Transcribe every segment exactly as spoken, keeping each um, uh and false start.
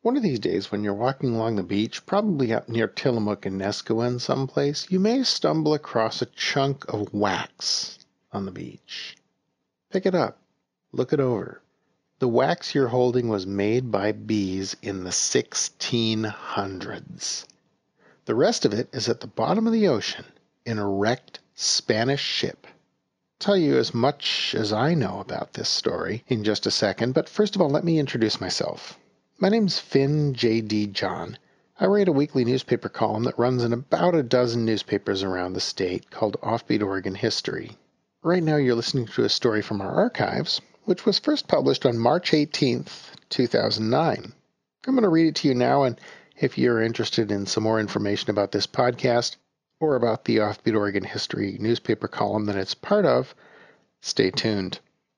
One of these days, when you're walking along the beach, probably up near Tillamook and Niskayuna someplace, you may stumble across a chunk of wax on the beach. Pick it up. Look it over. The wax you're holding was made by bees in the sixteen hundreds. The rest of it is at the bottom of the ocean in a wrecked Spanish ship. I'll tell you as much as I know about this story in just a second, but first of all, let me introduce myself. My name's Finn J D. John. I write a weekly newspaper column that runs in about a dozen newspapers around the state called Offbeat Oregon History. Right now you're listening to a story from our archives, which was first published on March eighteenth, two thousand nine. I'm going to read it to you now, and if you're interested in some more information about this podcast or about the Offbeat Oregon History newspaper column that it's part of, stay tuned.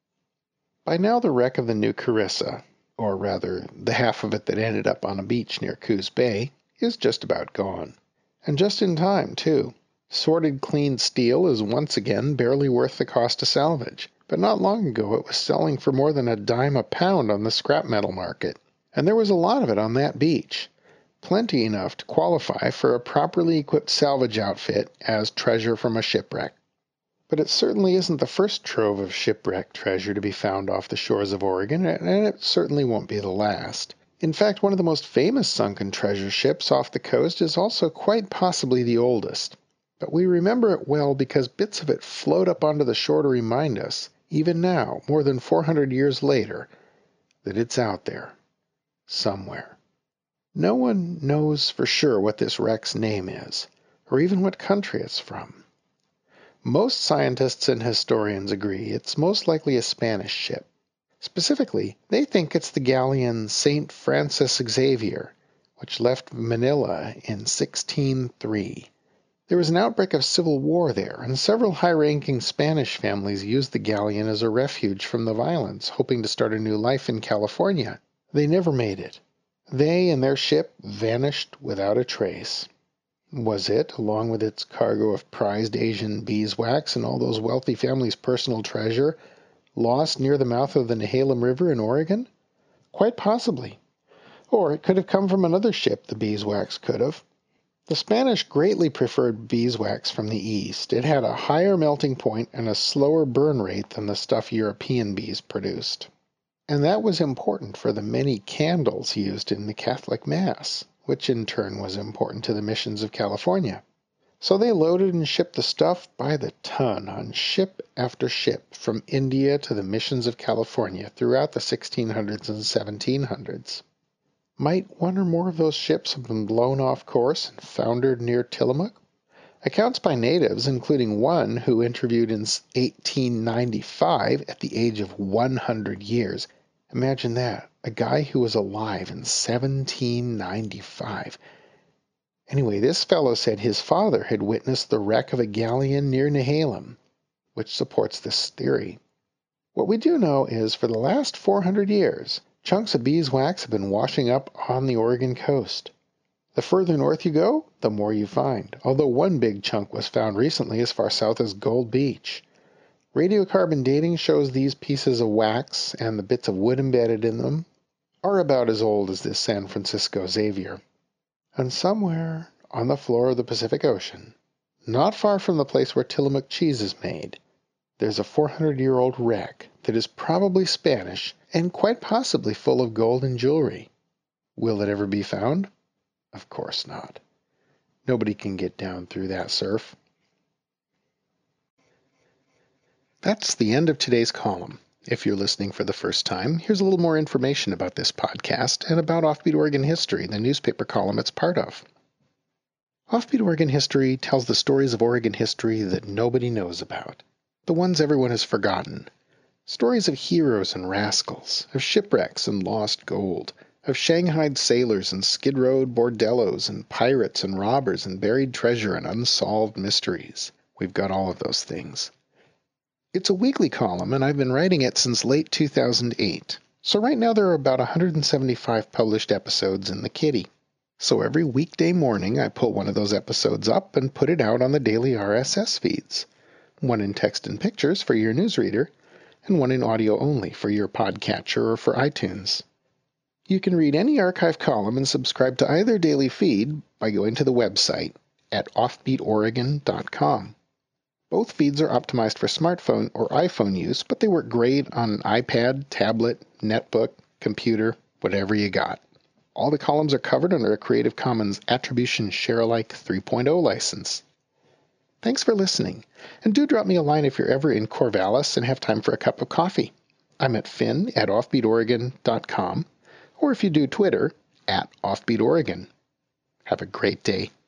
By now the wreck of the New Carissa, or rather the half of it that ended up on a beach near Coos Bay, is just about gone. And just in time, too. Sorted clean steel is once again barely worth the cost to salvage, but not long ago it was selling for more than a dime a pound on the scrap metal market. And there was a lot of it on that beach. Plenty enough to qualify for a properly equipped salvage outfit as treasure from a shipwreck. But it certainly isn't the first trove of shipwrecked treasure to be found off the shores of Oregon, and it certainly won't be the last. In fact, one of the most famous sunken treasure ships off the coast is also quite possibly the oldest. But we remember it well because bits of it float up onto the shore to remind us, even now, more than four hundred years later, that it's out there, somewhere. No one knows for sure what this wreck's name is, or even what country it's from. Most scientists and historians agree it's most likely a Spanish ship. Specifically, they think it's the galleon Saint Francis Xavier, which left Manila in sixteen oh three. There was an outbreak of civil war there, and several high-ranking Spanish families used the galleon as a refuge from the violence, hoping to start a new life in California. They never made it. They and their ship vanished without a trace. Was it, along with its cargo of prized Asian beeswax and all those wealthy families' personal treasure, lost near the mouth of the Nehalem River in Oregon? Quite possibly. Or it could have come from another ship, the beeswax could have. The Spanish greatly preferred beeswax from the east. It had a higher melting point and a slower burn rate than the stuff European bees produced. And that was important for the many candles used in the Catholic Mass, which in turn was important to the missions of California. So they loaded and shipped the stuff by the ton on ship after ship from India to the missions of California throughout the sixteen hundreds and seventeen hundreds. Might one or more of those ships have been blown off course and foundered near Tillamook? Accounts by natives, including one who interviewed in eighteen ninety-five at the age of one hundred years. Imagine that, a guy who was alive in seventeen ninety-five. Anyway, this fellow said his father had witnessed the wreck of a galleon near Nehalem, which supports this theory. What we do know is for the last four hundred years, chunks of beeswax have been washing up on the Oregon coast. The further north you go, the more you find, although one big chunk was found recently as far south as Gold Beach. Radiocarbon dating shows these pieces of wax and the bits of wood embedded in them are about as old as this San Francisco Xavier. And somewhere on the floor of the Pacific Ocean, not far from the place where Tillamook cheese is made, there's a four hundred year old wreck that is probably Spanish and quite possibly full of gold and jewelry. Will it ever be found? Of course not. Nobody can get down through that surf. That's the end of today's column. If you're listening for the first time, here's a little more information about this podcast and about Offbeat Oregon History, the newspaper column it's part of. Offbeat Oregon History tells the stories of Oregon history that nobody knows about, the ones everyone has forgotten. Stories of heroes and rascals, of shipwrecks and lost gold, of shanghaied sailors and skid-rowed bordellos and pirates and robbers and buried treasure and unsolved mysteries. We've got all of those things. It's a weekly column, and I've been writing it since late two thousand eight. So right now there are about one hundred seventy-five published episodes in the kitty. So every weekday morning I pull one of those episodes up and put it out on the daily R S S feeds. One in text and pictures for your newsreader, and one in audio only for your podcatcher or for iTunes. You can read any archive column and subscribe to either daily feed by going to the website at offbeat oregon dot com. Both feeds are optimized for smartphone or iPhone use, but they work great on an iPad, tablet, netbook, computer, whatever you got. All the columns are covered under a Creative Commons Attribution Share-alike three point oh license. Thanks for listening, and do drop me a line if you're ever in Corvallis and have time for a cup of coffee. I'm at finn at offbeat oregon dot com, or if you do Twitter, at offbeat oregon. Have a great day.